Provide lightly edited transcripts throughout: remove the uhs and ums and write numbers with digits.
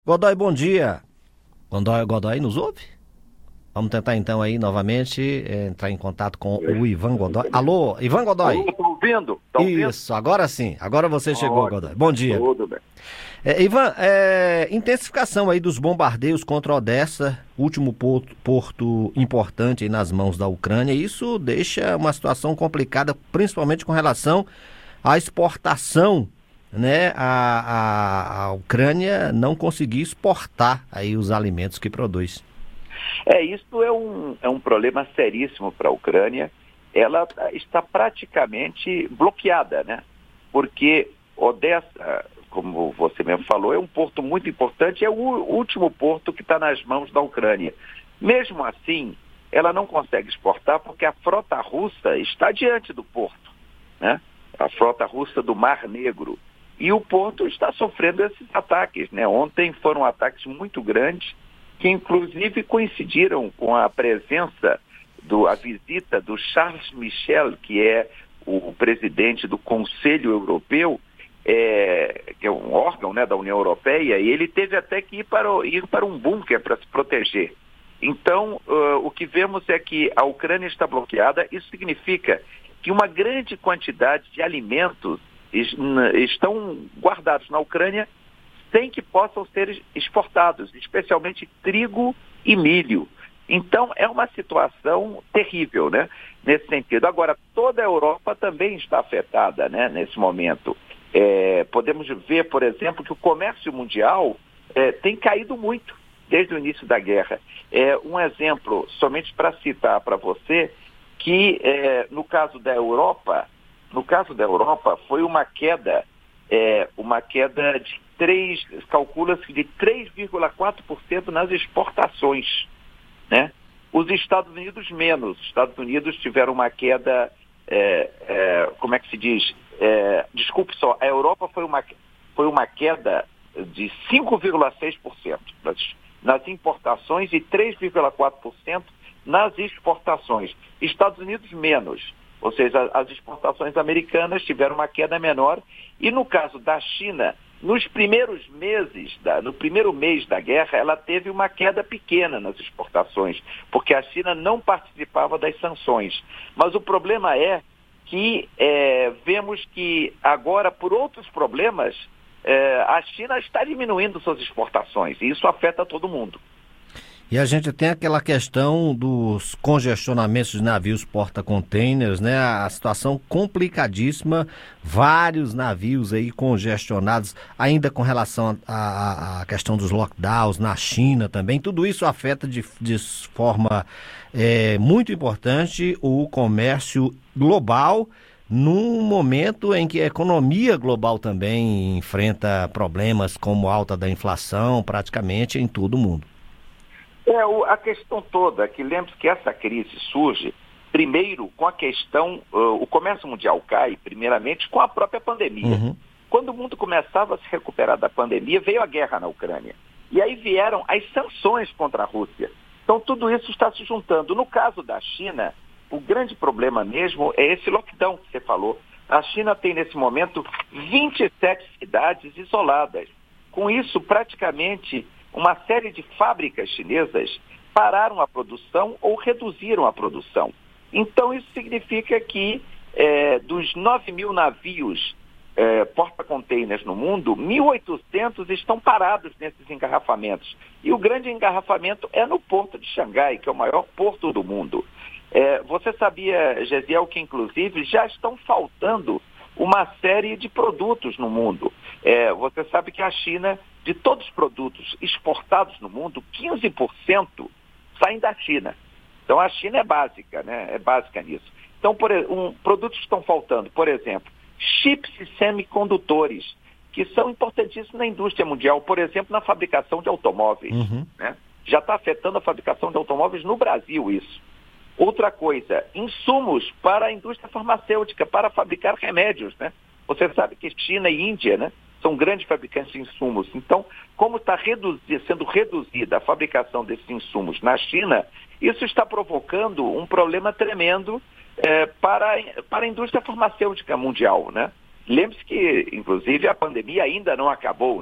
Godoy, bom dia. Godoy nos ouve? Vamos tentar então aí novamente entrar em contato com o Ivan Godoy. Alô, Ivan Godoy? Alô, tá ouvindo? Tá ouvindo? Isso, agora sim. Agora você chegou, Ótimo. Godoy. Bom dia. Tudo bem. Ivan, intensificação aí dos bombardeios contra Odessa, último porto importante aí nas mãos da Ucrânia. Isso deixa uma situação complicada, principalmente com relação à exportação, né? A Ucrânia não conseguir exportar aí os alimentos que produz. Isso é um problema seríssimo para a Ucrânia. Ela está praticamente bloqueada, né? Porque Odessa, como você mesmo falou, é um porto muito importante, é o último porto que está nas mãos da Ucrânia. Mesmo assim, ela não consegue exportar porque a frota russa está diante do porto, né? A frota russa do Mar Negro. E o porto está sofrendo esses ataques, né? Ontem foram ataques muito grandes, que inclusive coincidiram com a presença, a visita do Charles Michel, que é o presidente do Conselho Europeu, que é um órgão, né, da União Europeia, e ele teve até que ir para um bunker para se proteger. Então, o que vemos é que a Ucrânia está bloqueada. Isso significa que uma grande quantidade de alimentos estão guardados na Ucrânia sem que possam ser exportados, especialmente trigo e milho. Então, é uma situação terrível, né, nesse sentido. Agora, toda a Europa também está afetada, né, nesse momento. Podemos ver, por exemplo, que o comércio mundial tem caído muito desde o início da guerra. Um exemplo, somente para citar para você, que no caso da Europa foi uma queda calcula-se de 3,4% nas exportações, né? Os Estados Unidos menos. Os Estados Unidos tiveram uma queda, como é que se diz? A Europa foi uma queda de 5,6% nas importações e 3,4% nas exportações. Estados Unidos menos. Ou seja, as exportações americanas tiveram uma queda menor. E no caso da China, no primeiro mês da guerra, ela teve uma queda pequena nas exportações, porque a China não participava das sanções. Mas o problema é que vemos que agora, por outros problemas, a China está diminuindo suas exportações, e isso afeta todo mundo. E a gente tem aquela questão dos congestionamentos de navios porta-containers, né? A situação complicadíssima, vários navios aí congestionados, ainda com relação à questão dos lockdowns na China também. Tudo isso afeta de forma muito importante o comércio global, num momento em que a economia global também enfrenta problemas como alta da inflação praticamente em todo o mundo. A questão toda, que lembre-se que essa crise surge, primeiro, com a questão, o comércio mundial cai, primeiramente, com a própria pandemia. Uhum. Quando o mundo começava a se recuperar da pandemia, veio a guerra na Ucrânia. E aí vieram as sanções contra a Rússia. Então, tudo isso está se juntando. No caso da China, o grande problema mesmo é esse lockdown que você falou. A China tem, nesse momento, 27 cidades isoladas. Com isso, praticamente, uma série de fábricas chinesas pararam a produção ou reduziram a produção. Então, isso significa que dos 9 mil navios porta-containers no mundo, 1.800 estão parados nesses engarrafamentos. E o grande engarrafamento é no porto de Xangai, que é o maior porto do mundo. Você sabia, Gesiel, que inclusive já estão faltando uma série de produtos no mundo. Você sabe que a China, de todos os produtos exportados no mundo, 15% saem da China. Então a China é básica, né? É básica nisso. Então, produtos que estão faltando, por exemplo, chips e semicondutores, que são importantíssimos na indústria mundial, por exemplo, na fabricação de automóveis. Uhum. Né? Já está afetando a fabricação de automóveis no Brasil, isso. Outra coisa, insumos para a indústria farmacêutica, para fabricar remédios, né? Você sabe que China e Índia, né, são grandes fabricantes de insumos. Então, como está sendo reduzida a fabricação desses insumos na China, isso está provocando um problema tremendo para a indústria farmacêutica mundial, né? Lembre-se que, inclusive, a pandemia ainda não acabou, né?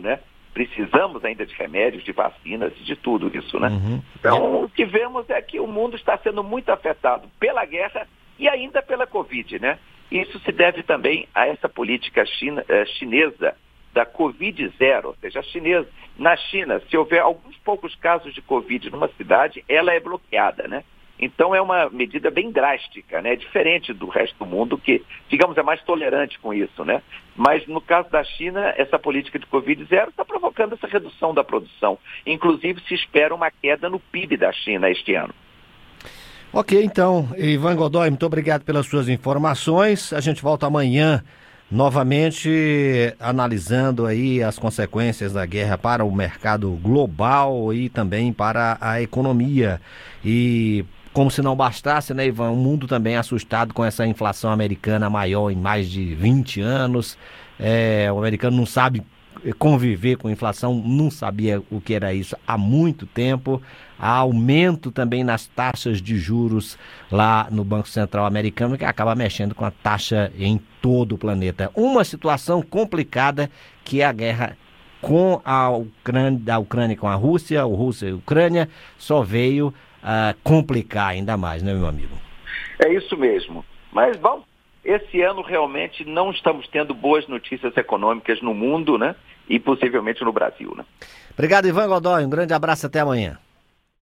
Precisamos ainda de remédios, de vacinas, de tudo isso, né? Uhum. Então, o que vemos é que o mundo está sendo muito afetado pela guerra e ainda pela Covid, né? Isso se deve também a essa política chinesa da Covid zero, ou seja, na China, se houver alguns poucos casos de Covid numa cidade, ela é bloqueada, né? Então é uma medida bem drástica, né? Diferente do resto do mundo que, digamos, é mais tolerante com isso, né? Mas no caso da China, essa política de Covid zero está provocando essa redução da produção. Inclusive se espera uma queda no PIB da China este ano. Ok, então, Ivan Godoy, muito obrigado pelas suas informações. A gente volta amanhã novamente analisando aí as consequências da guerra para o mercado global e também para a economia. E como se não bastasse, né, Ivan, o mundo também assustado com essa inflação americana maior em mais de 20 anos. O americano não sabe conviver com inflação, não sabia o que era isso há muito tempo. Há aumento também nas taxas de juros lá no Banco Central americano, que acaba mexendo com a taxa em todo o planeta. Uma situação complicada que é a guerra com a Ucrânia com a Rússia, ou Rússia e Ucrânia, só veio complicar ainda mais, né, meu amigo? É isso mesmo. Mas, bom, esse ano realmente não estamos tendo boas notícias econômicas no mundo, né? E possivelmente no Brasil, né? Obrigado, Ivan Godoy. Um grande abraço, até amanhã.